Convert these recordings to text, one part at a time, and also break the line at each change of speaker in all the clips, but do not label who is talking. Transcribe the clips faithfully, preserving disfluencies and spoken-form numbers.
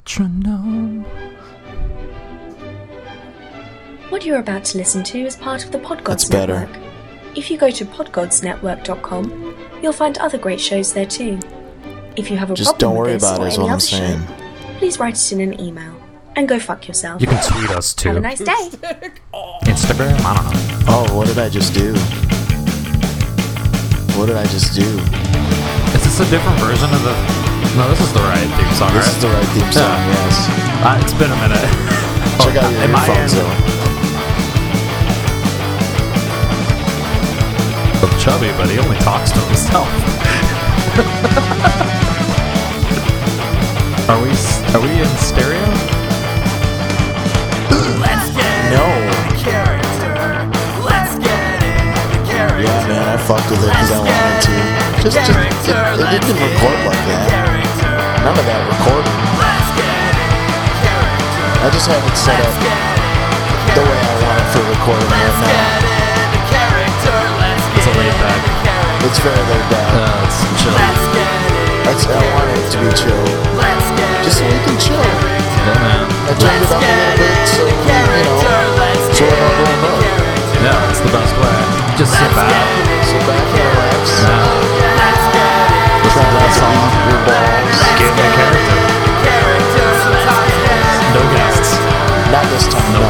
Metronome.
What you're about to listen to is part of the Podgods
That's better.
Network. If you go to podgods network dot com, you'll find other great shows there too. If you have a
Just
problem
don't worry
with this
about
or
it, is
any
what I'm
other
saying.
show, please write it in an email. And go fuck yourself.
You can tweet us too.
Have a nice day.
Instagram? I don't know.
Oh, what did I just do? What did I just do?
Is this a different version of the... No, this is the right theme song,
This
right?
is the right theme song,
Yeah.
yes.
Uh, it's been a minute.
Check out your
Am I
earphones,
in-
though.
I'm chubby, but he only talks to himself. Are we are we in stereo?
No. Yeah, man, I fucked with it because I wanted to. Just, just it, it didn't record like that. None of that recording. I just have it set up the way I want it for recording right now.
It's a laid back.
It's very laid back.
Uh, it's chill.
That's, I want it to be chill. Just so we can chill.
Yeah, man.
I turned it up a little bit so, you know, so we're not going up.
Yeah, it's the best way. Just sit back.
Sit back and relax.
Yeah.
Try not to beat your balls.
Get in the character. No guests.
Not this time, no.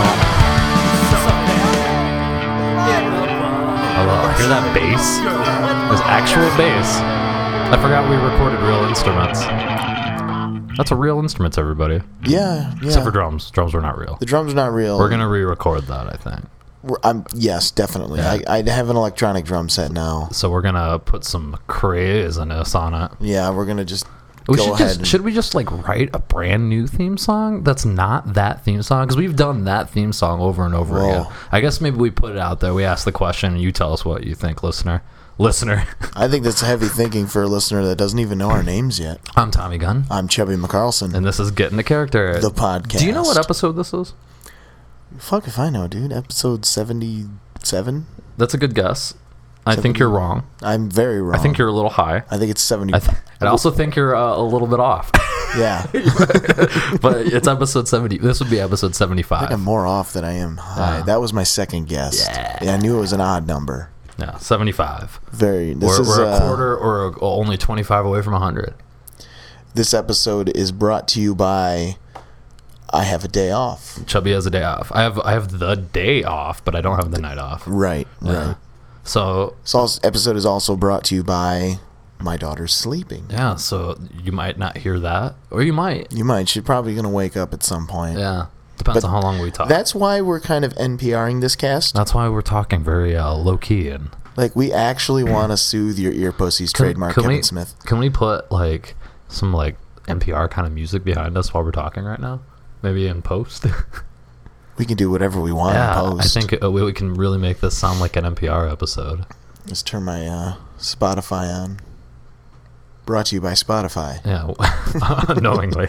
Hello. Hear that bass? There's actual bass. I forgot we recorded real instruments. That's a real instruments, everybody.
Yeah, yeah.
Except for drums. Drums were not real.
The drum's not real.
We're gonna re-record that, I think.
We're, I'm yes, definitely.
Yeah.
I, I have an electronic drum set now.
So we're gonna put some craziness on it.
Yeah, we're gonna just
We
go
should
ahead.
just
and,
should we just like write a brand new theme song that's not that theme song, because we've done that theme song over and over
Whoa.
again. I guess maybe we put it out there. We ask the question, and you tell us what you think, listener. Listener,
I think that's heavy thinking for a listener that doesn't even know our names yet.
I'm Tommy Gunn,
I'm Chubby McCarlson,
and this is Getting the Character,
the podcast.
Do you know what episode this is?
Fuck if I know, dude. Episode seventy-seven.
That's a good guess. I think you're wrong.
I'm very wrong.
I think you're a little high.
I think it's seventy.
I, th- I also think you're uh, a little bit off.
Yeah.
But it's episode seventy. This would be episode
I
seventy-five.
think I'm more off than I am high.
Yeah.
That was my second guess.
Yeah.
Yeah, I knew it was an odd number.
Yeah, seventy-five.
Very. This
We're,
is
we're a
uh,
quarter or a, only twenty-five away from one hundred.
This episode is brought to you by I Have a Day Off.
Chubby has a day off. I have I have the day off, but I don't have the night off.
Right,
Yeah.
right.
So
This also, episode is also brought to you by My Daughter's Sleeping.
yeah, so you might not hear that, or you might.
You might. She's probably going to wake up at some point.
Yeah, depends
But
on how long we talk.
That's why we're kind of NPRing this cast.
That's why we're talking very uh, low key and.
Like, we actually want to soothe your ear pussies
Can-
trademark
can
Kevin
we,
Smith.
Can we put like some like N P R kind of music behind us while we're talking right now? Maybe in post.
We can do whatever we want
yeah,
in post.
I think uh, we, we can really make this sound like an N P R episode.
Let's turn my uh, Spotify on. Brought to you by Spotify.
Yeah, unknowingly.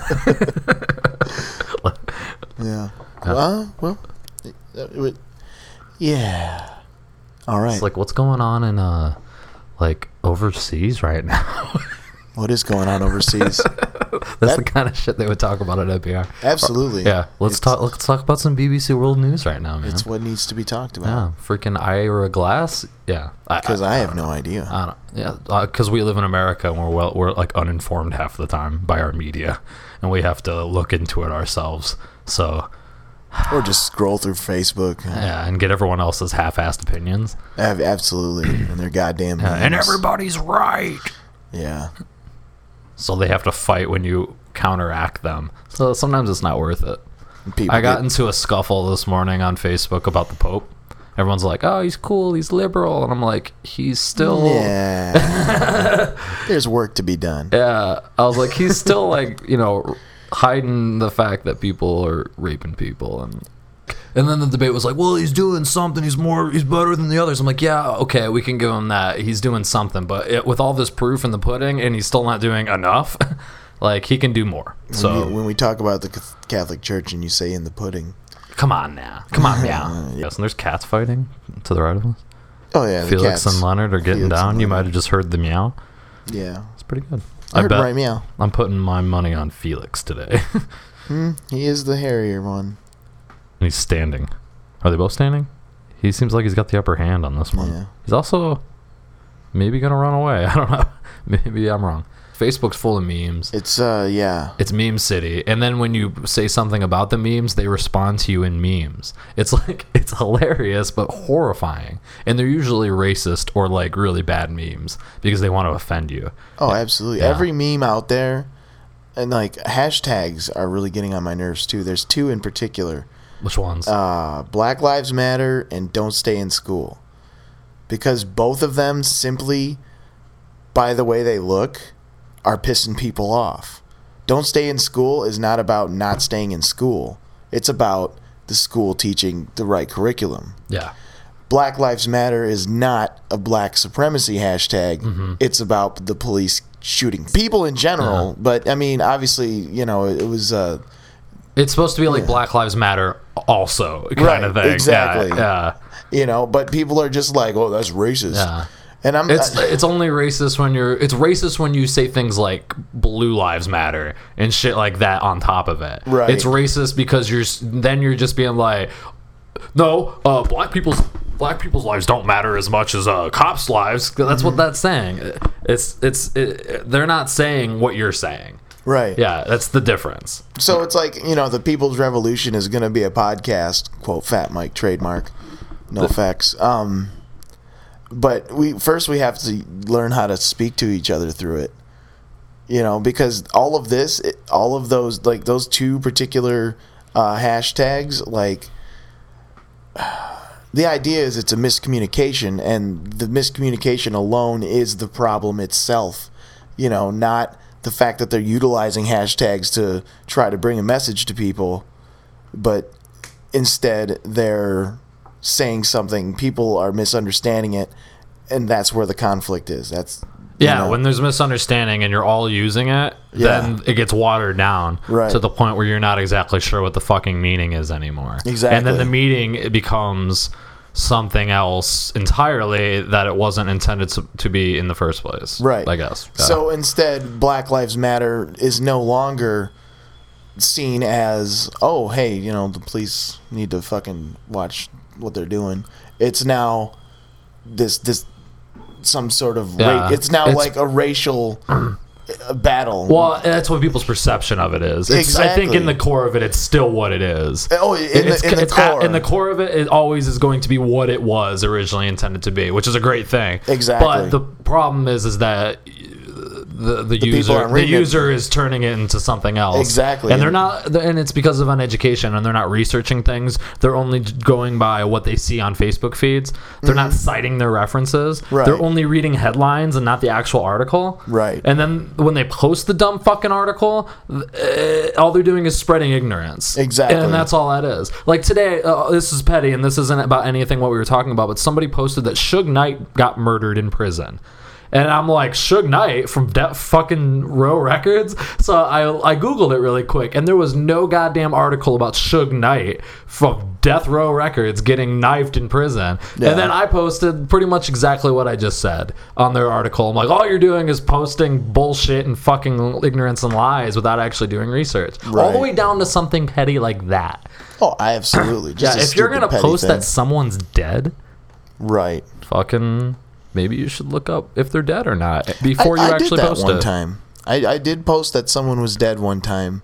Yeah. Well, well, it, it would- yeah. All right.
It's like, what's going on in uh, like overseas right now?
What is going on overseas?
That's
That-
the kind of shit they would talk about at N P R.
Absolutely.
Yeah, let's
It's-
talk. Let's talk about some B B C World News right now, man.
It's what needs to be talked
yeah,
about.
freaking Ira Glass. Yeah,
Because I, have
don't
no
know.
idea.
I don't. Yeah, because we live in America and we're well, we're like uninformed half the time by our media, and we have to look into it ourselves. So
Or just scroll through Facebook.
yeah, and get everyone else's half-assed opinions.
Ab- Absolutely. And their goddamn
Yeah, and
memes.
everybody's right.
Yeah.
So they have to fight when you counteract them. So sometimes it's not worth it.
People
I got
get-
into a scuffle this morning on Facebook about the Pope. Everyone's like, "Oh, he's cool, he's liberal," and I'm like, "He's still."
Yeah. There's work to be done.
Yeah, I was like, he's still like, you know, hiding the fact that people are raping people, and and then the debate was like, well, he's doing something. He's more, he's better than the others. I'm like, yeah, okay, we can give him that. He's doing something, but it, with all this proof in the pudding, and he's still not doing enough. Like, he can do more. So
When, you, when we talk about the Catholic Church and you say in the pudding.
come on now, come on now. Yes, and there's cats fighting to the right of us.
Oh, yeah. The
Felix
cats.
and Leonard are getting
Felix and
down. You might
Leonard.
have just heard the meow.
Yeah.
It's pretty good.
I,
I
heard
bet
right meow.
I'm putting my money on Felix today.
Hmm, he is the hairier one.
And he's standing. Are they both standing? He seems like he's got the upper hand on this one.
Yeah.
He's also maybe gonna run away. I don't know. Maybe I'm wrong. Facebook's full of memes.
It's uh yeah.
It's meme city. And then when you say something about the memes, they respond to you in memes. It's like, it's hilarious but horrifying. And they're usually racist or like really bad memes because they want to offend you.
Oh, absolutely.
Yeah.
Every meme out there, and like hashtags are really getting on my nerves too. There's two in particular.
Which ones?
Uh, Black Lives Matter and Don't Stay in School. Because both of them simply, by the way they look, are pissing people off. Don't Stay in School is not about not staying in school. It's about the school teaching the right curriculum.
Yeah.
Black Lives Matter is not a black supremacy hashtag.
Mm-hmm.
It's about the police shooting people in general.
Uh-huh.
But, I mean, obviously, you know, it was... Uh,
It's supposed to be like
Yeah.
Black Lives Matter also kind
Right,
of thing.
exactly.
Yeah.
you know, but people are just like, oh, that's racist.
Yeah.
And I'm...
It's
I-
it's only racist when you're it's racist when you say things like Blue Lives Matter and shit like that on top of it.
Right.
It's racist because you're s- then you're just being like, no, uh, black people's black people's lives don't matter as much as uh, cops' lives. That's what that's saying. It's it's it, they're not saying what you're saying.
right.
Yeah, that's the difference.
So it's like, you know, the People's Revolution is going to be a podcast, quote, Fat Mike trademark, no effects. Um, but we first we have to learn how to speak to each other through it, you know, because all of this, it, all of those, like those two particular uh, hashtags, like the idea is it's a miscommunication, and the miscommunication alone is the problem itself, you know, not the fact that they're utilizing hashtags to try to bring a message to people, but instead they're saying something, people are misunderstanding it, and that's where the conflict is. That's you
Yeah,
know,
when there's misunderstanding and you're all using it,
Yeah.
then it gets watered down
Right.
to the point where you're not exactly sure what the fucking meaning is anymore.
Exactly.
And then the meaning it becomes something else entirely that it wasn't intended to, to be in the first place.
Right.
I guess. Yeah.
So instead, Black Lives Matter is no longer seen as, oh, hey, you know, the police need to fucking watch what they're doing. It's now this this some sort of
Yeah.
ra- it's now
It's-
like a racial uh, battle.
Well, that's what people's perception of it is. It's, I think
Exactly.
in the core of it, it's still what it is.
Oh, in
it's,
the, in the
it's at-
core.
in the core of it, it always is going to be what it was originally intended to be, which is a great thing.
Exactly.
But the problem is, is that the the,
people
user
aren't
the
reading it.
user is turning it into something else.
Exactly.
And they're not, and it's because of uneducation, and they're not researching things. They're only going by what they see on Facebook feeds. They're not citing their references.
Mm-hmm. Right.
They're only reading headlines and not the actual article.
Right.
And then when they post the dumb fucking article, uh, all they're doing is spreading ignorance.
Exactly.
And that's all that is. Like today, uh, this is petty, and this isn't about anything what we were talking about, but somebody posted that Suge Knight got murdered in prison. And I'm like, Suge Knight from De- fucking Row Records? So I I Googled it really quick, and there was no goddamn article about Suge Knight from Death Row Records getting knifed in prison.
Yeah.
And then I posted pretty much exactly what I just said on their article. I'm like, all you're doing is posting bullshit and fucking ignorance and lies without actually doing research. All the
Right.
way down to something petty like that.
oh, I absolutely. Just
Yeah,
a
if you're
stupid,
going to
petty
post
thing.
that someone's dead,
right.
fucking... maybe you should look up if they're dead or not before
I,
you
I
actually
did that
post
one
it.
time. I, I did post that someone was dead one time.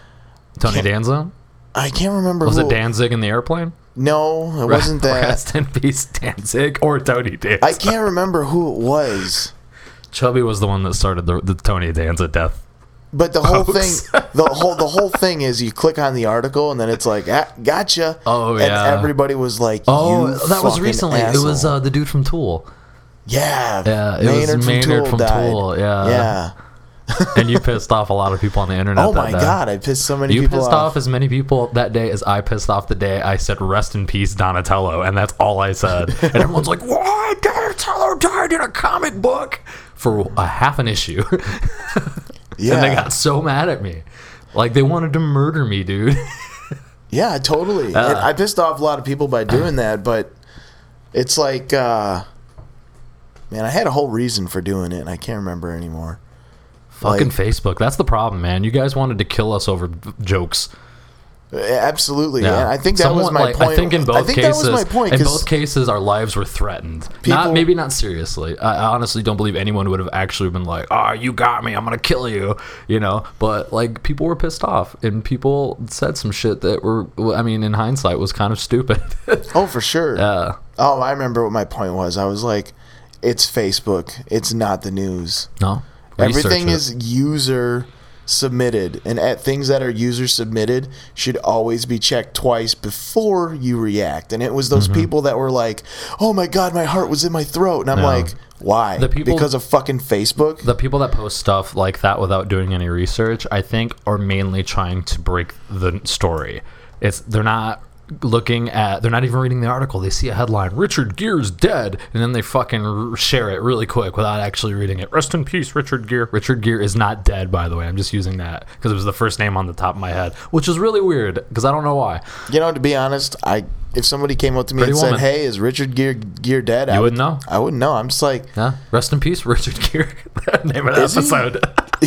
Tony
Can't-
Danza?
I can't remember.
Was
who,
it Danzig in the airplane?
No, it wasn't that.
Rest in peace, Danzig or Tony Danza.
I can't remember who it was.
Chubby was the one that started the, the Tony Danza death.
But the whole
Hoax.
thing, the whole the whole thing is you click on the article and then it's like, ah, gotcha.
Oh,
and
yeah.
everybody was like,
Oh,
you
that was
fucking
recently. It was
asshole.
uh, the dude from Tool.
yeah,
Yeah, it was Maynard from
died.
Tool, yeah.
yeah.
And you pissed off a lot of people on the internet.
Oh
that
my
day.
god, I pissed so many
You
people
pissed
off.
off as many people that day as I pissed off the day I said "Rest in peace, Donatello," and that's all I said. And everyone's like, "Why Donatello died in a comic book for a half an issue?"
Yeah,
And they got so mad at me, like they wanted to murder me, dude.
yeah, totally.
Uh.
And I pissed off a lot of people by doing that, but it's like, uh, man, I had a whole reason for doing it, and I can't remember anymore.
Fucking
Like,
Facebook. That's the problem, man. You guys wanted to kill us over v- jokes.
absolutely.
Yeah.
And I think that was
Someone,
my
like,
point.
I think in both
I think
cases,
that was my point.
in
'cause
both cases, our lives were threatened.
People-
not maybe not seriously. I, I honestly don't believe anyone would have actually been like, "Ah, oh, you got me. I'm gonna kill you," you know. But like, people were pissed off, and people said some shit that were, I mean, in hindsight, was kind of stupid.
Oh, for sure.
Yeah.
Oh, I remember what my point was. I was like, it's Facebook. It's not the news.
No.
Everything
Research it.
is user submitted, and at things that are user submitted should always be checked twice before you react. And it was those
Mm-hmm.
people that were like, "Oh my god, my heart was in my throat," and I'm
No.
like, "Why?"
The people-
because of fucking Facebook.
The people that post stuff like that without doing any research, I think, are mainly trying to break the story. It's they're not looking at, they're not even reading the article. They see a headline, Richard Gere's dead, and then they fucking r- share it really quick without actually reading it. Rest in peace, Richard Gere. Richard Gere is not dead, by the way. I'm just using that because it was the first name on the top of my head, which is really weird because I don't know why.
You know, to be honest, I if somebody came up to me
Pretty
and
Woman.
said, "Hey, is Richard Gere, Gere dead?" I
You
would
wouldn't know.
I wouldn't know. I'm just like,
Yeah, rest in peace, Richard Gere. Name of the
Is he?
episode.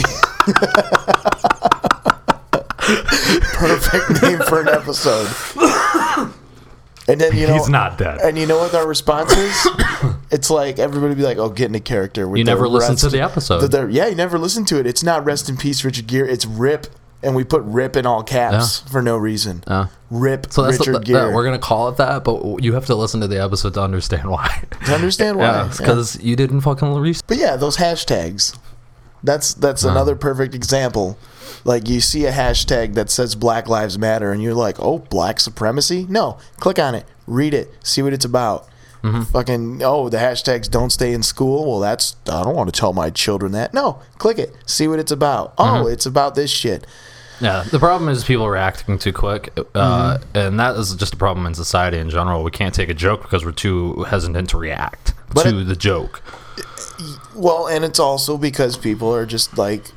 perfect name for an episode. And then you know
He's not dead.
And you know what our response is? It's like everybody be like, "Oh, get into character." With
You
the
never listened
rest-
to the episode.
the- the- yeah, you never listened to it. It's not "Rest in Peace, Richard Gere." It's "Rip," and we put "Rip" in all caps for no reason.
Yeah.
Rip
So that's
Richard
the,
Gere.
that, we're gonna call it that, but you have to listen to the episode to understand why.
to understand why.
Yeah,
Yeah.
because you didn't fucking research.
But yeah, those hashtags. That's that's another perfect example. Like you see a hashtag that says Black Lives Matter, and you're like, "Oh, black supremacy?" No, click on it, read it, see what it's about.
Mm-hmm.
Fucking oh, the hashtags don't stay in school. Well, that's I don't want to tell my children that. No, click it, see what it's about. Oh,
Mm-hmm.
it's about this shit.
Yeah, the problem is people reacting too quick, uh,
Mm-hmm.
and that is just a problem in society in general. We can't take a joke because we're too hesitant to react
But
to
it-
the joke.
Well, and it's also because people are just like,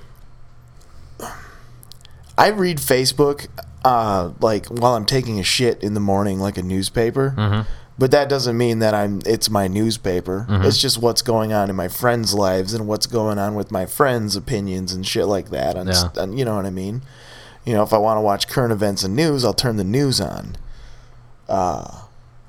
I read Facebook uh, like while I'm taking a shit in the morning, like a newspaper.
Mm-hmm.
But that doesn't mean that I'm. It's my newspaper.
Mm-hmm.
It's just what's going on in my friends' lives and what's going on with my friends' opinions and shit like that. And,
Yeah.
and you know what I mean. You know, if I want to watch current events and news, I'll turn the news on. Uh,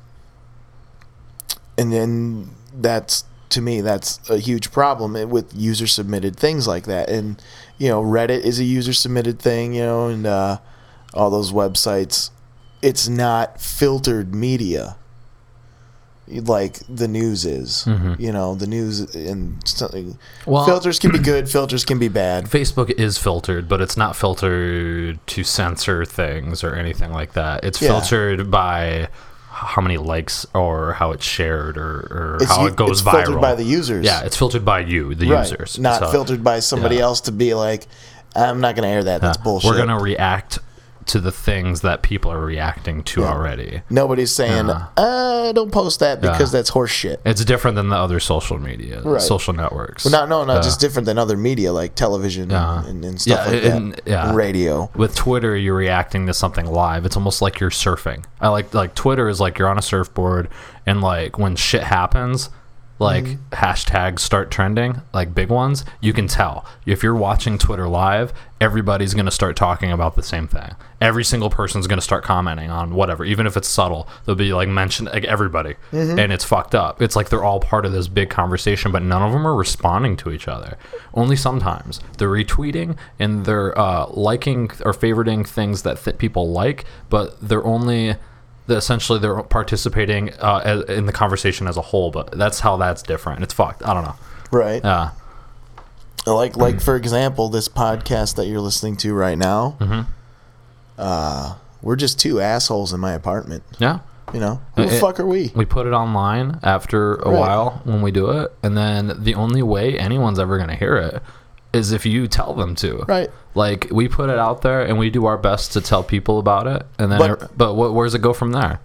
and then that's to me that's a huge problem with user submitted things like that. And you know, Reddit is a user submitted thing. You know, and uh, all those websites. It's not filtered media like the news is.
Mhm.
You know, the news and something.
Well,
Filters can be good. Filters can be bad.
Facebook is filtered, but it's not filtered to censor things or anything like that. It's
Yeah.
filtered by how many likes or how it's shared or, or
It's,
how
u-
it goes
it's
viral.
filtered by the users.
Yeah, it's filtered by you, the
right.
users.
Not
So,
filtered by somebody
yeah.
else to be like, I'm not going to air that. That's
yeah,
bullshit.
We're gonna react to the things that people are reacting to
Yeah.
already.
Nobody's saying,
Yeah.
uh, don't post that because
Yeah.
that's horse shit.
It's different than the other social media,
Right.
social networks.
Well, not, no, not
Yeah.
just different than other media like television
Yeah.
and, and stuff
Yeah,
like
and-
that.
yeah.
And radio.
With Twitter, you're reacting to something live. It's almost like you're surfing. I like like Twitter is like you're on a surfboard, and like when shit happens, like
Mm-hmm.
hashtags start trending, like big ones. You can tell if you're watching Twitter live, everybody's gonna start talking about the same thing. Every single person's gonna start commenting on whatever, even if it's subtle. They'll be like mentioned, like everybody,
Mm-hmm.
and it's fucked up. It's like they're all part of this big conversation, but none of them are responding to each other. Only sometimes they're retweeting and they're uh, liking or favoriting things that th- people like, but they're only the, essentially they're participating uh, as, in the conversation as a whole. But that's how that's different. It's fucked. I don't know.
Right.
Yeah.
Like, like for example, this podcast that you're listening to right now,
Mm-hmm.
uh, we're just two assholes in my apartment.
Yeah.
You know, who the
It-
fuck are we?
We put it online after a
Right.
while when we do it, and then the only way anyone's ever going to hear it is if you tell them to.
Right.
Like we put it out there and we do our best to tell people about it, and then
But-
but, but wh- where does it go from there?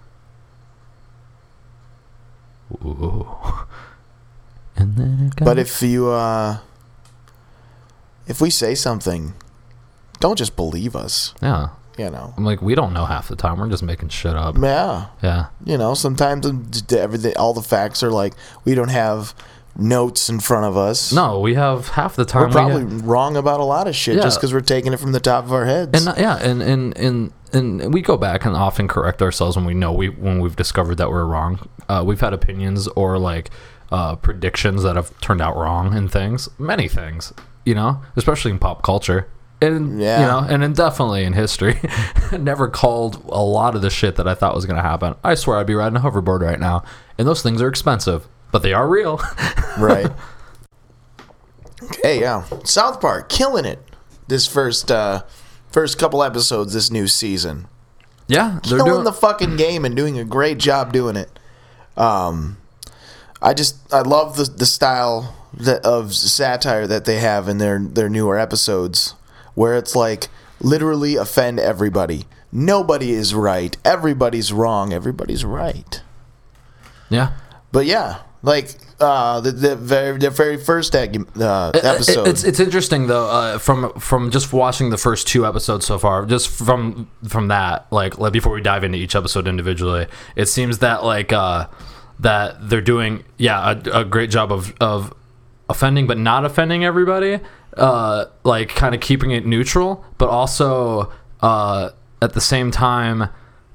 Ooh. And then it got
But if you, uh, if we say something, don't just believe us.
yeah,
You know.
I'm like we don't know half the time. We're just making shit up.
Yeah.
Yeah.
You know, sometimes um, d- everything, all the facts are like we don't have notes in front of us.
No, we have half the time.
We're probably
we have,
wrong about a lot of shit
Yeah.
just because we're taking it from the top of our heads.
and yeah, and and and and we go back and often correct ourselves when we know we when we've discovered that we're wrong. Uh, we've had opinions or like uh, predictions that have turned out wrong in things, many things, you know, especially in pop culture. And
Yeah.
you know, and then definitely in history, never called a lot of the shit that I thought was going to happen. I swear I'd be riding a hoverboard right now, and those things are expensive, but they are real.
Right. Okay, yeah. South Park killing it. This first uh, first couple episodes this new season.
Yeah, they're
Killing
doing
the fucking game and doing a great job doing it. Um, I just I love the the style that, of satire that they have in their their newer episodes, where it's like literally offend everybody. Nobody is right. Everybody's wrong. Everybody's right.
yeah.
But yeah, like uh, the the very the very first eg- uh, episode.
It's it's interesting though, uh, from from just watching the first two episodes so far. Just from from that, like, like before we dive into each episode individually, it seems that like uh, that they're doing yeah a, a great job of of offending but not offending everybody. Uh, like kind of keeping it neutral, but also uh, at the same time,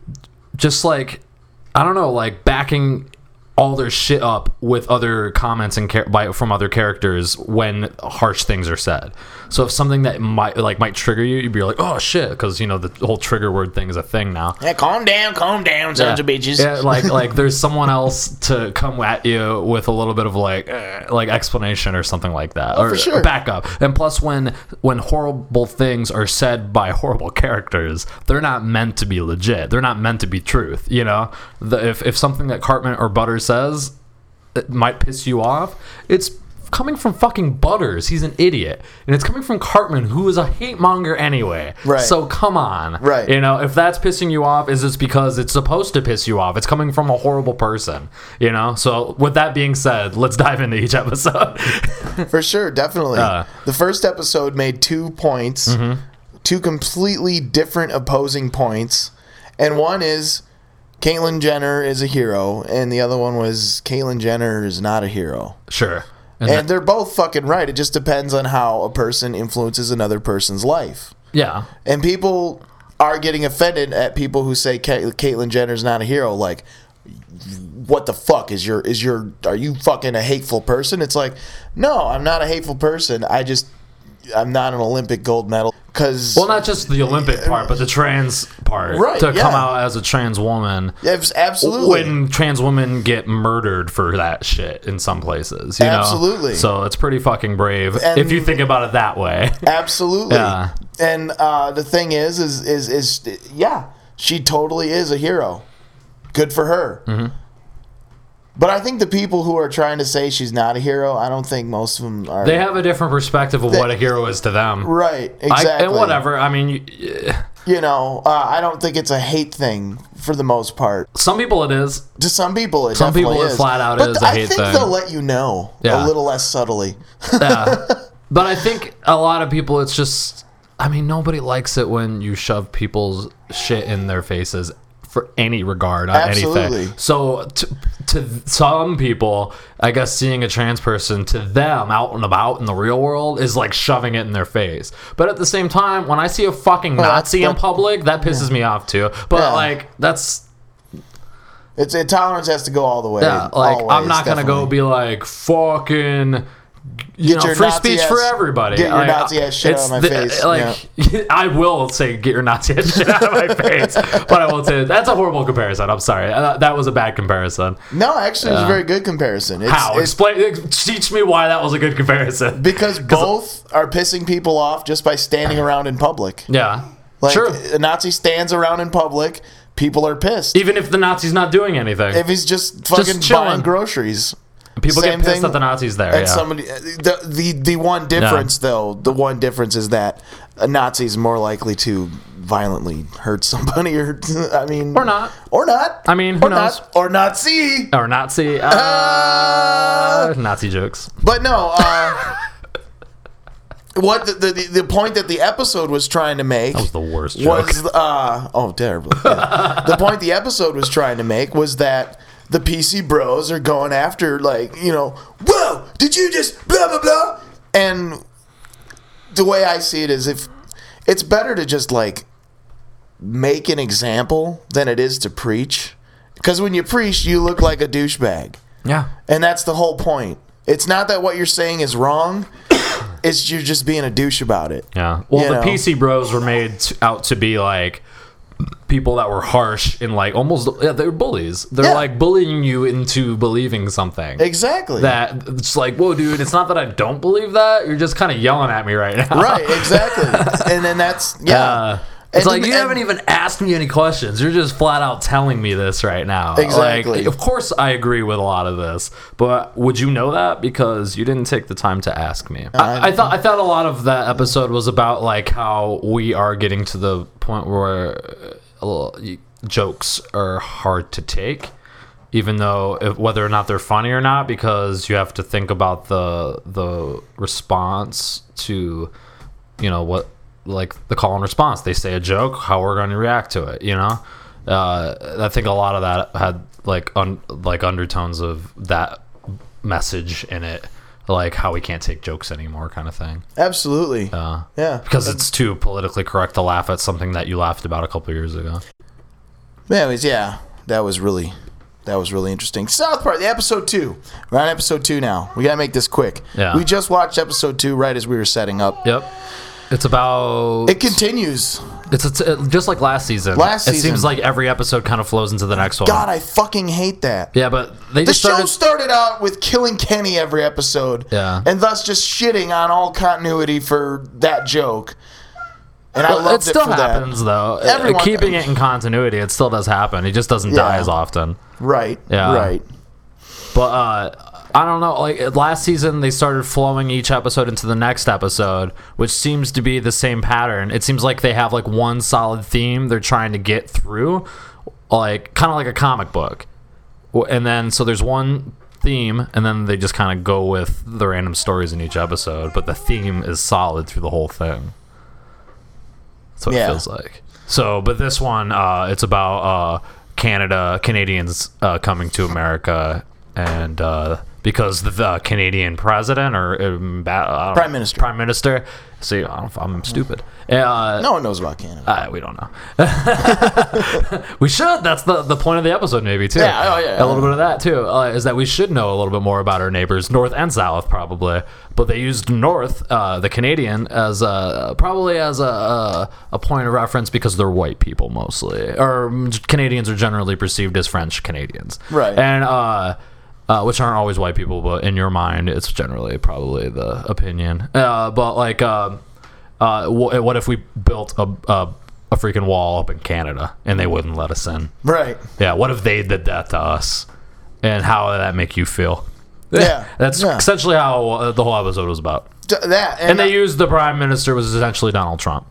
just like I don't know, like backing all their shit up with other comments and char- by, from other characters when harsh things are said. So if something that might like might trigger you, you'd be like, oh shit, because you know the whole trigger word thing is a thing now.
Yeah, calm down, calm down, sons
Yeah.
of bitches.
Yeah, like like there's someone else to come at you with a little bit of like eh, like explanation or something like that,
Oh,
or,
for sure.
or backup. And plus, when when horrible things are said by horrible characters, they're not meant to be legit. They're not meant to be truth. You know, the, if if something that Cartman or Butters says it might piss you off, it's coming from fucking Butters. He's an idiot. And it's coming from Cartman, who is a hate monger anyway.
Right.
So come on.
Right.
You know, if that's pissing you off, is this because it's supposed to piss you off? It's coming from a horrible person. You know? So with that being said, let's dive into each episode.
For sure, definitely.
Uh.
The first episode made two points,
Mm-hmm.
two completely different opposing points. And one is Caitlyn Jenner is a hero, and the other one was Caitlyn Jenner is not a hero.
Sure. And
And
that-
they're both fucking right. It just depends on how a person influences another person's life.
yeah.
And people are getting offended at people who say Ca- Caitlyn Jenner's not a hero. Like, what the fuck is your is your are you fucking a hateful person? It's like, no, I'm not a hateful person. I just I'm not an Olympic gold medal because
Well, not just the Olympic part, but the trans part.
Right,
To
yeah.
come out as a trans woman.
absolutely.
When trans women get murdered for that shit in some places, you
Absolutely.
know? So it's pretty fucking brave
And-
if you think about it that way.
Absolutely.
Yeah.
And uh, the thing is, is, is, is, yeah, she totally is a hero. Good for her.
Mm-hmm.
But I think the people who are trying to say she's not a hero, I don't think most of them are.
They have a different perspective of what a hero is to them.
Right,
I,
exactly.
and whatever. I mean, you,
You know, uh, I don't think it's a hate thing for the most part.
some people it is.
To some people, it
Some
definitely
people it
is.
flat out
but
is a
I
hate
think
thing.
they'll let you know
Yeah.
a little less subtly.
Yeah. But I think a lot of people, it's just, I mean, nobody likes it when you shove people's shit in their faces for any regard on
Absolutely.
anything. So to, to some people, I guess seeing a trans person to them out and about in the real world is like shoving it in their face. But at the same time, when I see a fucking
Well,
Nazi
that's-
in public, that pisses me off too. But
Yeah.
like, that's,
It's intolerance has to go all the way.
yeah, like, I'm
always,
not going to go
definitely.
be like, fucking, you
Get
know,
your
free
Nazi
speech for
ass-
everybody.
get your
Like,
Nazi ass shit
it's
out of my
the-
face,
Like, I will say, get your Nazi ass shit out of my face, but I won't say that's a horrible comparison. I'm sorry, uh, that was a bad comparison.
No, actually, it's
Yeah.
a very good comparison. It's,
How?
it's
Explain. Teach me why that was a good comparison.
because both are pissing people off just by standing around in public.
Yeah,
Like,
sure.
a Nazi stands around in public, people are pissed.
Even if the Nazi's not doing anything,
If he's just fucking
chilling.
buying groceries.
people
same
get pissed
thing-
that the Nazi's there.
And
Yeah.
somebody, the, the the one difference though, the one difference is that a Nazi is more likely to violently hurt somebody, or I mean,
Or not.
or not.
I mean, who
or
knows?
Not, or Nazi.
Or Nazi. Uh,
Uh,
Nazi jokes.
but no. Uh, what the, the the point that the episode was trying to make
That was the worst joke.
was uh oh terrible. Yeah. The point the episode was trying to make was that the P C bros are going after, like, you know, whoa, did you just blah blah blah? And the way I see it is, if it's better to just like make an example than it is to preach, because when you preach, you look like a douchebag.
Yeah,
and that's the whole point. It's not that what you're saying is wrong. It's you're just being a douche about it.
Yeah. Well,
You
the
know?
P C Bros were made to, out to be like people that were harsh and like almost yeah they were bullies. They're
Yeah.
like bullying you into believing something.
Exactly.
That it's like, whoa, dude, it's not that I don't believe that. You're just kind of yelling at me right now.
Right, exactly. And then that's yeah.
Uh,
It's
And
like
then-
you
and-
haven't even asked me any questions. You're just flat out telling me this right now.
Exactly.
Like, of course, I agree with a lot of this, but would you know that because you didn't take the time to ask me?
I, I thought I thought a lot of that episode was about like how we are getting to the point where uh, a little, jokes are hard to take, even though if, whether or not they're funny or not, because you have to think about the the response to, you know, what. Like the call and response, they say a joke, how we're going to react to it, you know. uh I think a lot of that had like un, like undertones of that message in it, like how we can't take jokes anymore kind of thing.
Absolutely.
uh
Yeah.
because it's too politically correct to laugh at something that you laughed about a couple of years ago.
Anyways, yeah, that was really that was really interesting. South Park, the episode two. We're on episode two now. We gotta make this quick.
Yeah.
We just watched episode two right as we were setting up.
Yep. It's about
It continues.
it's, it's it, just like last season.
Last
it
season.
seems like every episode kind of flows into the next one.
God, I fucking hate that.
Yeah, but they
The
just
show
started.
started out with killing Kenny every episode,
Yeah.
and thus just shitting on all continuity for that joke. And I
Well,
loved
it still
it for
happens though. Uh,
Everyone-
Keeping it in continuity, it still does happen. He just doesn't die
Yeah.
as often.
that. Right.
Yeah.
Right.
But uh, I don't know. Like last season, they started flowing each episode into the next episode, which seems to be the same pattern. It seems like they have like one solid theme they're trying to get through, like kind of like a comic book. W- And then so there's one theme, and then they just kind of go with the random stories in each episode. But the theme is solid through the whole thing. That's what
Yeah.
it feels like. So, but this one, uh, it's about uh, Canada, Canadians uh, coming to America, and uh, because the uh, Canadian president or um, ba- I don't
Prime
know,
Minister.
prime minister. See, I don't know if I'm stupid. Uh,
No one knows about Canada.
uh, we don't know. We should. That's the, the point of the episode, maybe too.
Yeah, oh, yeah,
A little bit of that too uh, is that we should know a little bit more about our neighbors, north and south, probably. But they used north, uh, the Canadian, as a, probably as a, a a point of reference because they're white people mostly, or mm, Canadians are generally perceived as French Canadians,
Right.
And uh, uh, which aren't always white people, but in your mind, it's generally probably the opinion. Uh, but like. Um, Uh, wh- what if we built a, a a freaking wall up in Canada and they wouldn't let us in?
Right.
Yeah, what if they did that to us? And how would that make you feel?
Yeah,
That's
yeah.
essentially how uh, the whole episode was about.
D- That and,
And they used the prime minister was essentially Donald Trump.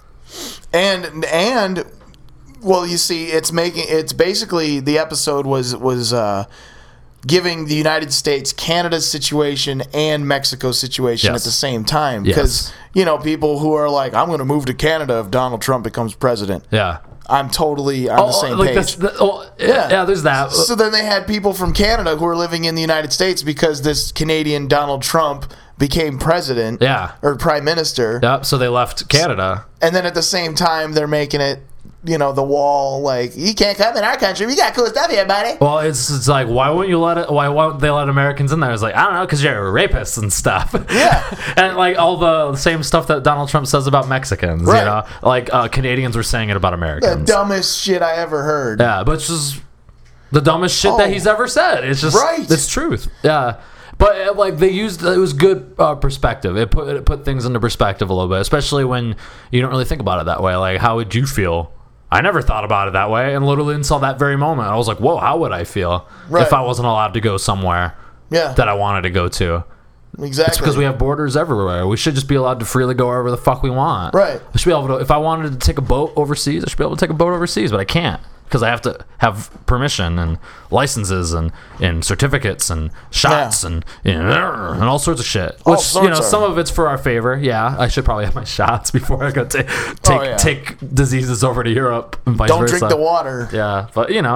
and and well, you see, it's making it's basically the episode was was uh, giving the United States Canada's situation and Mexico's situation
Yes.
at the same time because
Yes.
you know people who are like, I'm going to move to Canada if Donald Trump becomes president.
Yeah.
I'm totally on the same
like
page.
that's the, oh, yeah. yeah, there's that.
So then they had people from Canada who were living in the United States because this Canadian Donald Trump became president
Yeah.
or prime minister.
Yep, so they left Canada.
And then at the same time, they're making it, you know, the wall, like, you can't come in our country. We got cool stuff here, buddy.
Well, it's it's like why wouldn't you let it? Why won't they let Americans in there? It's like I don't know, because you're rapists and stuff.
Yeah.
And like all the same stuff that Donald Trump says about Mexicans.
Right.
You know, like uh, Canadians were saying it about
The
Americans.
dumbest shit I ever heard.
Yeah, but it's just the dumbest shit that
Oh.
he's ever said. It's just
Right.
it's truth. Yeah. But uh, like they used, it was good uh, perspective. It put it put things into perspective a little bit, especially when you don't really think about it that way. Like, how would you feel? I never thought about it that way, and literally until that very moment, I was like, "Whoa, how would I feel
Right.
if I wasn't allowed to go somewhere
Yeah,
that I wanted to go to?"
exactly.
It's because we have borders everywhere. We should just be allowed to freely go wherever the fuck we want.
Right.
I should be able to. If I wanted to take a boat overseas, I should be able to take a boat overseas, but I can't because I have to have permission and licenses and, and certificates and shots
Yeah.
and you know, and all sorts of shit.
All
Which you know,
sorts of-
some of it's for our favor. Yeah, I should probably have my shots before I go ta- take
Oh, yeah.
take diseases over to Europe and vice
Don't
versa.
drink the water.
Yeah, but you know,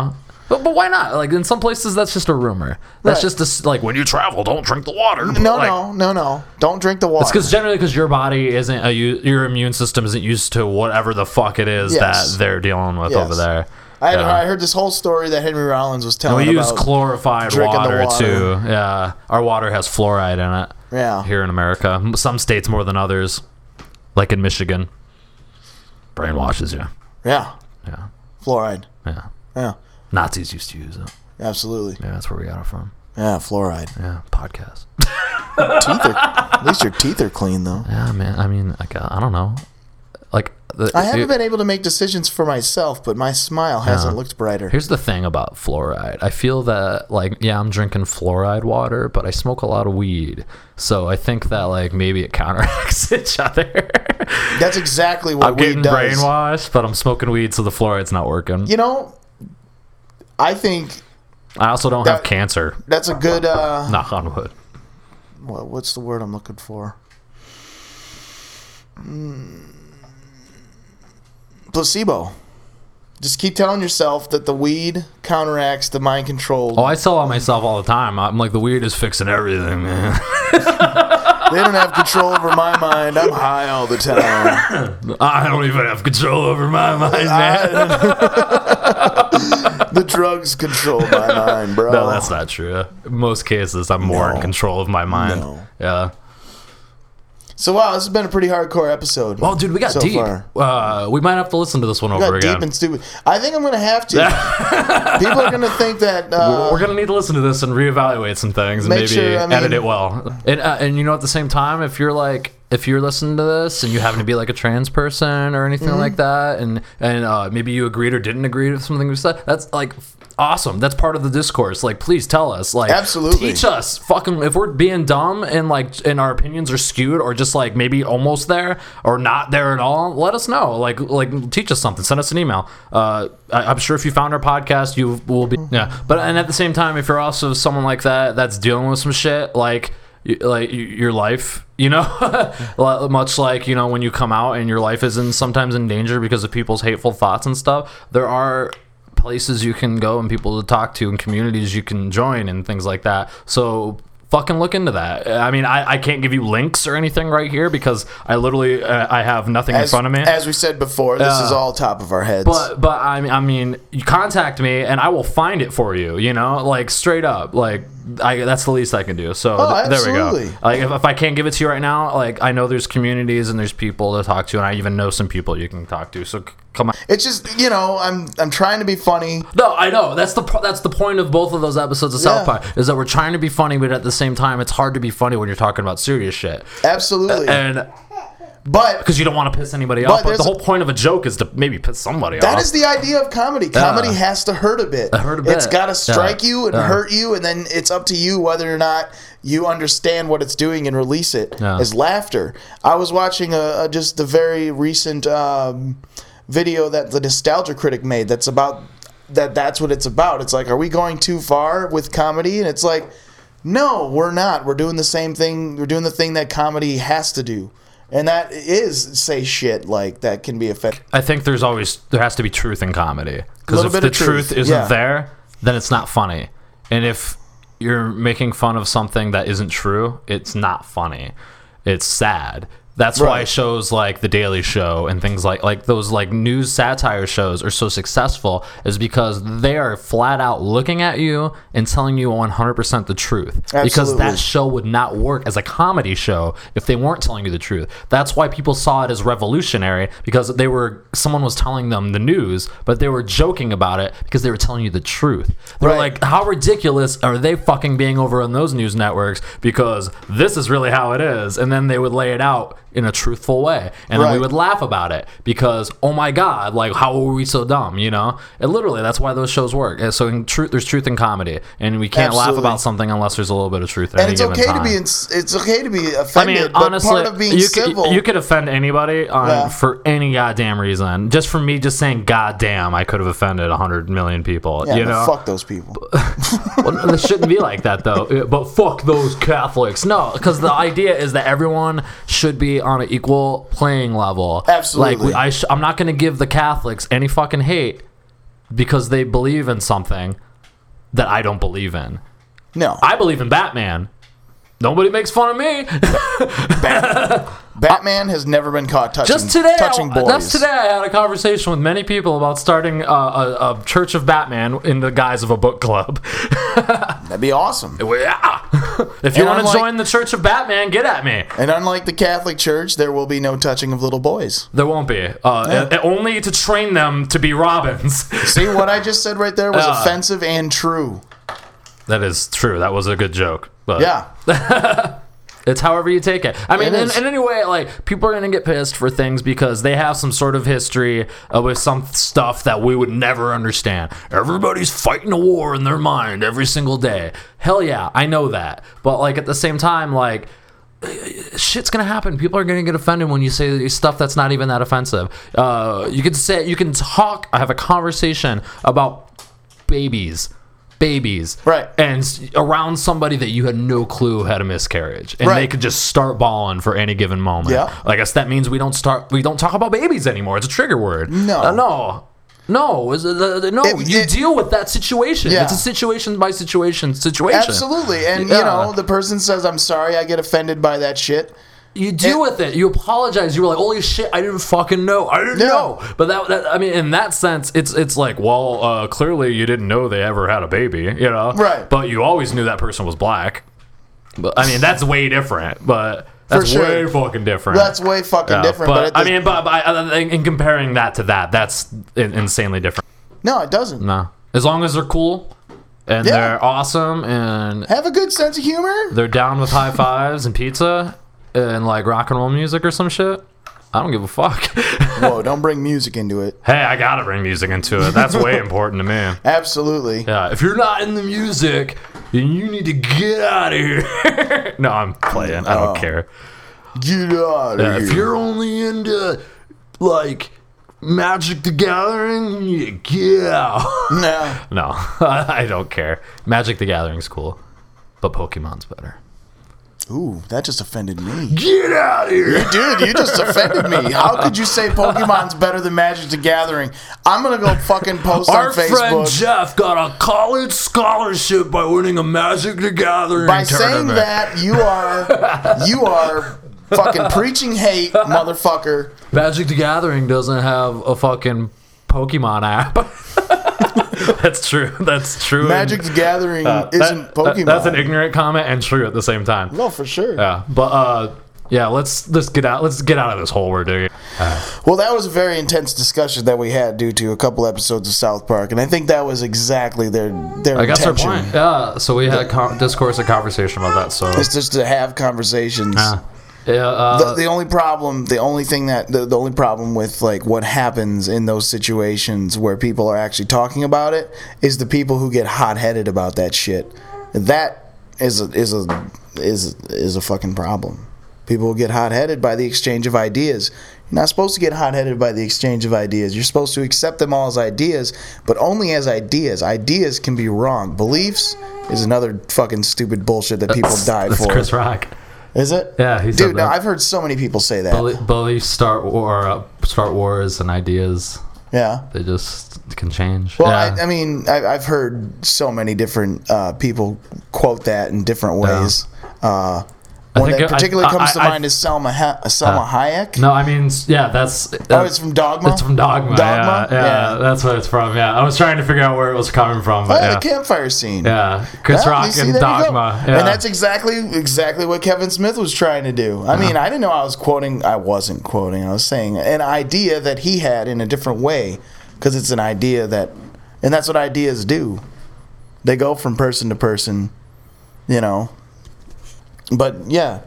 But, but why not? Like in some places, that's just a rumor. That's
Right.
just this, like when you travel, don't drink the water.
No,
like,
no, no, no. Don't drink the water.
It's because generally because your body isn't a, u- your immune system isn't used to whatever the fuck it is
Yes.
that they're dealing with
Yes.
over there.
I,
Yeah.
I heard this whole story that Henry Rollins was
And
telling
we use
about.
chlorified
drinking the
water,
water.
too. Yeah, our water has fluoride in it.
Yeah.
Here in America, M- some states more than others, like in Michigan. Brainwashes you.
Yeah.
Yeah,
Fluoride.
yeah.
Yeah.
Nazis used to use it.
Absolutely.
Yeah, that's where we got it from.
Yeah. Fluoride.
Yeah, podcast.
Teeth are. At least your teeth are clean though.
Yeah, man. I mean, like, uh, I don't know. Like, the,
I haven't
it-
been able to make decisions for myself, but my smile hasn't
Yeah.
looked brighter.
Here's the thing about fluoride. I feel that, like, yeah, I'm drinking fluoride water, but I smoke a lot of weed. So I think that, like, maybe it counteracts each other.
That's exactly what
I'm getting
weed does.
brainwashed, but I'm smoking weed, so the fluoride's not working.
You know, I think
I also don't have
that-
cancer.
that's a good. Uh,
Knock on wood.
what, what's the word I'm looking for? Mm, placebo. Just keep telling yourself that the weed counteracts the mind control.
Oh, I tell on myself all the time. I'm like, the weed is fixing everything, man.
They don't have control over my mind. I'm high all the time.
I don't even have control over my mind, man.
The drugs control my mind, bro.
No, that's not true. In most cases, I'm more
No.
in control of my mind.
No.
Yeah.
So wow, this has been a pretty hardcore episode.
Well, dude, we got
so
deep.
far.
Uh, we might have to listen to this one
We
over
got
again.
deep and stupid. I think I'm gonna have to. People are gonna think that. Uh,
We're gonna need to listen to this and reevaluate some things and
Make
maybe
sure, I mean-
edit it well. And uh, and you know, at the same time, if you're like if you're listening to this and you happen to be like a trans person or anything
Mm-hmm.
like that, and and uh, maybe you agreed or didn't agree with something we said, that's like awesome. That's part of the discourse. Like, please tell us. Like,
Absolutely.
teach us. Fucking, if we're being dumb and like and our opinions are skewed or just like maybe almost there or not there at all, let us know. Like like teach us something. Send us an email. Uh, I, I'm sure if you found our podcast, you will be yeah. But and at the same time, if you're also someone like that that's dealing with some shit like. You- like y- your life, you know, much like, you know, when you come out and your life is in sometimes in danger because of people's hateful thoughts and stuff, there are places you can go and people to talk to and communities you can join and things like that. So fucking look into that. I mean, I, I can't give you links or anything right here because I literally uh, I have nothing in
as,
front of me.
as we said before, this
Uh,
is all top of our heads.
But but I mean I mean you contact me and I will find it for you, you know, like straight up, like I that's the least I can do. So
Oh,
th- there we
absolutely.
go. Like if, if I can't give it to you right now, like I know there's communities and there's people to talk to, and I even know some people you can talk to. So c- come on.
it's just, you know, I'm I'm trying to be funny.
No, I know that's the pro- that's the point of both of those episodes of South
Yeah.
Park is that we're trying to be funny, but at the same time it's hard to be funny when you're talking about serious shit,
Absolutely.
and
but
because you don't want to piss anybody
But
off. But
there's
the
a-
whole point of a joke is to maybe piss somebody
that
off.
is the idea of comedy. Comedy has to hurt a bit.
hurt a bit.
It's got to strike
Yeah.
you and
Yeah.
hurt you, and then it's up to you whether or not you understand what it's doing and release it
Yeah.
as laughter. I was watching a, a just the very recent um, video that the Nostalgia Critic made. That's about that. That's what it's about. It's like, are we going too far with comedy? And it's like, no, we're not. We're doing the same thing. We're doing the thing that comedy has to do. And that is say shit like that can be effective.
I think there's always there has to be truth in comedy because
Little
if
bit
the
of truth,
truth, isn't
yeah.
there, then it's not funny. And if you're making fun of something that isn't true, it's not funny. It's sad. That's why
Right.
shows like The Daily Show and things like like those like news satire shows are so successful is because they are flat out looking at you and telling you one hundred percent the truth. Because
Absolutely.
that show would not work as a comedy show if they weren't telling you the truth. That's why people saw it as revolutionary, because they were someone was telling them the news, but they were joking about it because they were telling you the truth. They were
Right.
like, how ridiculous are they fucking being over on those news networks, because this is really how it is. And then they would lay it out in a truthful way, and then we
Right.
would laugh about it because, oh my god, like how were we so dumb, you know? And literally that's why those shows work. And so in truth, there's truth in comedy, and we can't laugh
Absolutely.
about something unless there's a little bit of truth at
And
any
it's
given
okay
time.
to be in, it's okay to be
I
offended,
mean,
but
honestly,
part of being
you
civil.
could you could offend anybody on,
Yeah.
for any goddamn reason. Just for me, just saying "goddamn," I could have offended a hundred million people.
yeah,
you
but
know,
fuck those people.
well, it shouldn't be like that though. Uh, But fuck those Catholics. No, because the idea is that everyone should be on an equal playing level.
Absolutely.
Like we, I sh- I'm not going to give the Catholics any fucking hate
because they believe in something that I don't believe in.
No.
I believe in Batman. Nobody makes fun of me.
Bat- Batman has never been caught touching,
Just today,
touching boys.
just today, I had a conversation with many people about starting a, a, a Church of Batman in the guise of a book club.
That'd be awesome.
Yeah. If you
And
want to
unlike-
join the Church of Batman, get at me.
And unlike the Catholic Church, there will be no touching of little boys.
There won't be. Uh,
Yeah.
and- and only to train them to be Robins.
See, what I just said right there was
Uh.
offensive and true.
That is true. That was a good joke. But
Yeah.
it's however you take it. I mean,
It
in,
is.
in any way, like, people are going to get pissed for things because they have some sort of history uh, with some stuff that we would never understand. Everybody's fighting a war in their mind every single day. Hell yeah, I know that. But, like, at the same time, like, shit's gonna happen. People are gonna get offended when you say stuff that's not even that offensive. Uh, you can say, you can talk, have a conversation about babies. Babies,
Right.
and s- around somebody that you had no clue had a miscarriage, and
Right.
they could just start bawling for any given moment.
Yeah.
I guess that means we don't start, we don't talk about babies anymore. It's a trigger word.
No.
Uh, no, no, is it, uh, no.
It-
you
it-
deal with that situation.
Yeah.
It's a situation by situation situation.
Absolutely. And,
Yeah.
you know, the person says, I'm sorry, I get offended by that shit.
You deal
It-
with it. You apologize. You were like, "Holy shit, I didn't fucking know. I didn't
Yeah.
know." But that, that, I mean, in that sense, it's it's like, well, uh, clearly you didn't know they ever had a baby, you know?
Right.
But you always knew that person was black. But I mean, that's way different. But that's
sure.
way fucking different.
That's way fucking
Yeah,
different.
But,
But, at
I
the-
mean, but, but I, in in comparing that to that, that's in, insanely different.
no, it doesn't.
No, as long as they're cool and
Yeah.
they're awesome and
Have a good sense of humor.
they're down with high fives and pizza and like rock and roll music or some shit, I don't give a fuck.
Whoa, don't bring music into it.
Hey, I gotta bring music into it. That's way important to me.
Absolutely.
Yeah, if you're not in the music, then you need to get out of here. No, I'm playing. I don't
Oh.
care.
Get out of
Yeah,
here.
if you're only into like Magic the Gathering, you get out.
No.
No, I don't care. Magic the Gathering's cool, but Pokemon's better.
Ooh, that just offended me.
Get out of here.
Dude, you just offended me. How could you say Pokemon's better than Magic the Gathering? I'm going to go fucking post
Our
on
friend
Facebook.
Jeff got a college scholarship by winning a Magic the Gathering
By
tournament.
saying that, you are you are fucking preaching hate, motherfucker.
Magic the Gathering doesn't have a fucking Pokemon app. That's true. That's true.
Magic the Gathering
Uh, that-
isn't
that-
Pokemon.
that's an ignorant comment and true at the same time.
No, for sure.
Yeah, but uh, yeah. Let's let's get out. Let's get out of this hole we're digging.
Well, that was a very intense discussion that we had due to a couple episodes of South Park, and I think that was exactly their their
I guess our
intention.
point. Yeah. So we had con- discourse and conversation about that. So
It's just to have conversations.
yeah. Yeah, uh,
the, the only problem, the only thing that the, the only problem with like what happens in those situations where people are actually talking about it is the people who get hot-headed about that shit. That is a, is a is is a fucking problem. People will get hot-headed by the exchange of ideas. You're not supposed to get hot-headed by the exchange of ideas. You're supposed to accept them all as ideas, but only as ideas. Ideas can be wrong. Beliefs is another fucking stupid bullshit that people
that's,
die
that's
for.
Chris Rock.
Is it?
Yeah, he said
Dude, no,
that.
I've heard so many people say that.
Belief, belief start war, uh, start wars and ideas.
Yeah.
They just can change.
Well,
yeah.
I, I mean, I, I've heard so many different uh, people quote that in different ways. Uh,
I
one
think
that
I-
particularly
I-
comes to
I-
mind is Selma ha- Selma
Uh,
Hayek.
No, I mean, yeah, that's.
Oh, it's from Dogma?
It's from Dogma.
Dogma?
Yeah, yeah,
Yeah.
that's what it's from. Yeah, I was trying to figure out where it was coming from,
Oh,
but yeah,
the campfire scene.
yeah, Chris
Well,
Rock
you see,
and
there you go.
Dogma. Yeah.
And that's exactly exactly what Kevin Smith was trying to do. I mean, I didn't know I was quoting. I wasn't quoting. I was saying an idea that he had in a different way, because it's an idea that, and that's what ideas do. They go from person to person, you know. But yeah,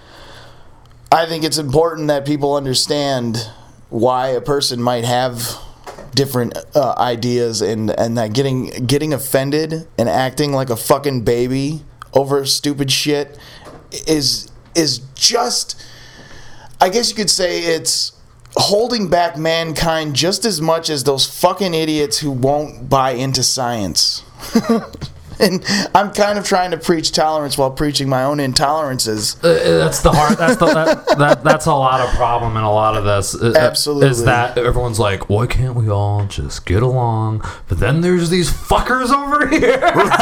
I think it's important that people understand why a person might have different uh, ideas, and and that getting getting offended and acting like a fucking baby over stupid shit is is just, I guess you could say it's holding back mankind just as much as those fucking idiots who won't buy into science. and I'm kind of trying to preach tolerance while preaching my own intolerances.
Uh, that's the hard. That's the that, that that's a lot of problem in a lot of this. Uh,
Absolutely,
is that everyone's like, why can't we all just get along? But then there's these fuckers over here.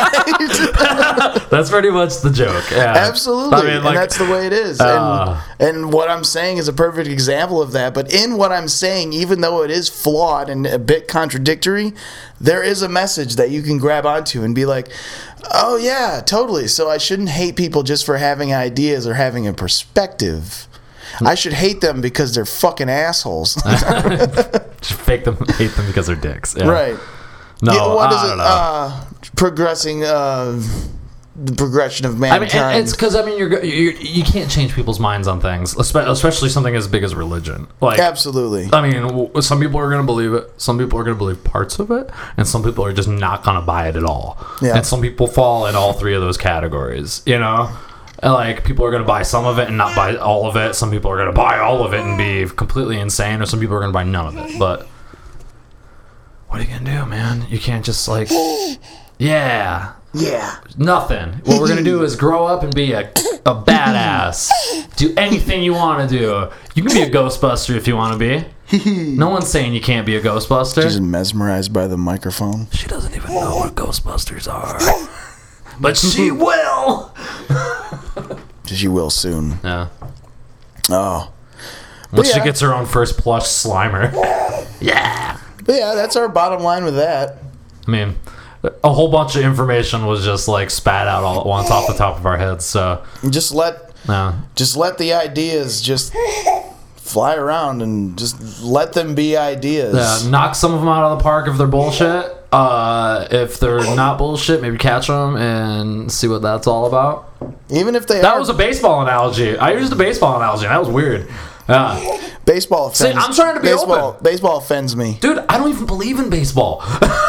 Right. That's pretty much the joke. Yeah.
Absolutely,
I mean, like,
and that's the way it is.
Uh,
and, and what I'm saying is a perfect example of that. But in what I'm saying, even though it is flawed and a bit contradictory, there is a message that you can grab onto and be like, oh yeah, totally. So I shouldn't hate people just for having ideas or having a perspective. I should hate them because they're fucking assholes.
just fake them, hate them because they're dicks. Yeah.
Right.
No,
yeah, what is
I
it?
don't know.
Uh, progressing, uh, the progression of
I mean,
mankind.
it's because I mean, you're, you're you can't change people's minds on things, espe- especially something as big as religion. Like,
Absolutely.
I mean, w- some people are going to believe it, some people are going to believe parts of it, and some people are just not going to buy it at all.
Yeah.
And some people fall in all three of those categories. You know, and like people are going to buy some of it and not buy all of it. Some people are going to buy all of it and be completely insane, or some people are going to buy none of it. But what are you going to do, man? You can't just like, yeah.
Yeah.
Nothing. What we're gonna do is grow up and be a, a badass. Do anything you want to do. You can be a Ghostbuster if you want to be. No one's saying you can't be a Ghostbuster.
She's mesmerized by the microphone.
She doesn't even know what Ghostbusters are. But she will.
She will soon.
Yeah.
Oh.
Once
yeah.
she gets her own first plush Slimer. Yeah.
But yeah, that's our bottom line with that.
I mean, a whole bunch of information was just like spat out all at once off the top of our heads. So
Just let
no.
just let the ideas just fly around and just let them be ideas.
Yeah, knock some of them out of the park if they're bullshit. Uh, if they're not bullshit, maybe catch them and see what that's all about.
Even if they
That
are
was a baseball analogy. I used a baseball analogy, and that was weird. Yeah.
baseball offends.
See, I'm trying to be
baseball,
open.
Baseball offends me.
Dude, I don't even believe in baseball.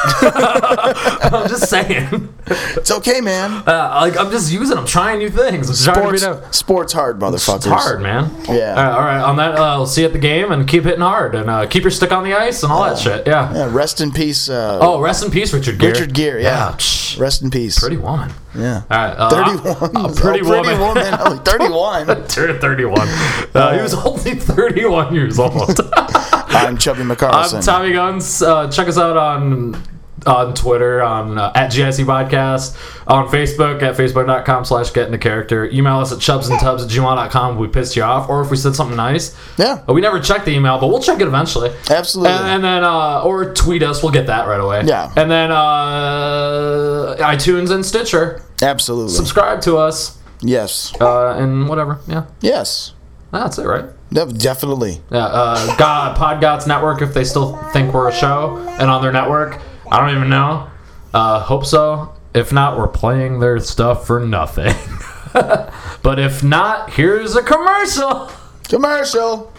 I'm just saying.
It's okay, man.
Uh, like I'm just using. I'm trying new things. I'm trying
Sports,
to be no-
sports hard, motherfuckers.
It's hard, man.
Yeah.
All right, all right. On that, uh, we'll see you at the game, and keep hitting hard, and uh, keep your stick on the ice, and all that shit. Yeah.
Yeah, rest in peace. Uh,
Oh, rest in peace, Richard Gere.
Richard Gere, yeah.
psh,
Rest in peace.
Pretty woman.
Yeah.
All right. Uh,
thirty-one.
A pretty,
oh, pretty
woman.
woman. Oh, thirty-one.
Turned thirty-one. Uh, he was only thirty-one years old.
I'm Chubby McCarlson.
I'm Tommy Guns. Uh, check us out on on Twitter on uh, at G I C Podcast, on Facebook at facebook.com slash get into character. Email us at chubsandtubs at gmail dot com if we pissed you off or if we said something nice.
Yeah.
Uh, we never check the email, but we'll check it eventually.
Absolutely.
And, and then, uh, or tweet us. We'll get that right away.
Yeah.
And then uh, iTunes and Stitcher.
Absolutely.
Subscribe to us.
Yes.
Uh, and whatever. Yeah.
Yes.
That's it, right?
No, definitely.
Yeah, uh, God, Podgods Network, if they still think we're a show and on their network. I don't even know. Uh, hope so. If not, we're playing their stuff for nothing. But if not, here's a commercial.
Commercial.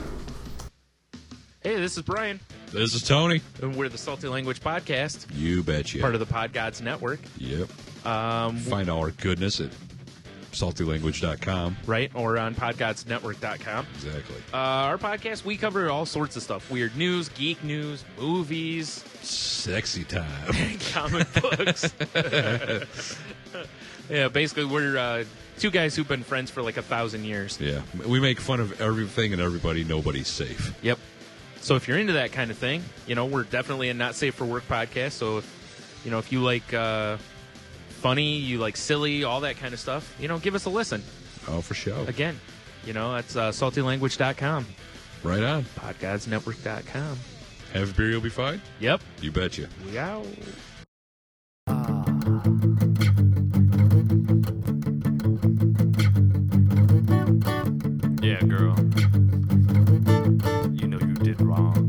Hey, this is Brian,
This is Tony.
and we're the Salty Language Podcast,
You betcha.
part of the Podgods Network.
Yep.
Um,
Find all our goodness at salty language dot com.
right, or on podgods network dot com.
Exactly.
Uh, our podcast, we cover all sorts of stuff. Weird news, geek news, movies,
Sexy time.
comic books. Yeah, basically, we're uh, two guys who've been friends for like a thousand years.
Yeah. We make fun of everything and everybody. Nobody's safe.
Yep. So if you're into that kind of thing, you know, we're definitely a not safe for work podcast. So if, you know, if you like uh, funny, you like silly, all that kind of stuff, you know, give us a listen.
Oh, for sure.
Again, you know, that's uh, salty language dot com,
Right on.
podgods network dot com.
Have a beer, you'll be fine.
Yep.
You betcha.
We out.
Yeah, girl. You know you did wrong.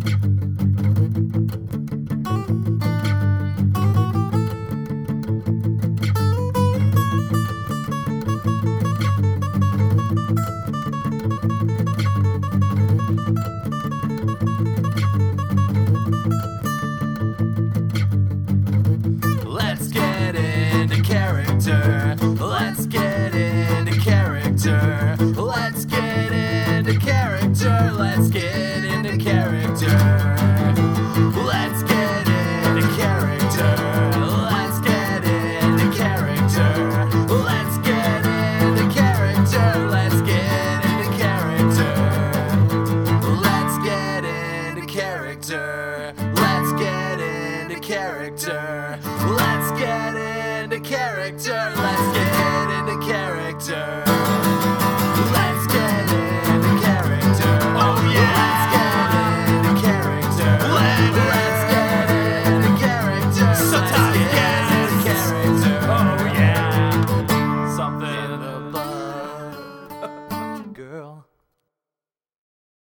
character. Let's get into character. Let's get into character. Let's get into character. Oh yeah. Let's get into character. Let, let's get into character. Sometimes let's get into character. Oh yeah. Something in the bud, girl.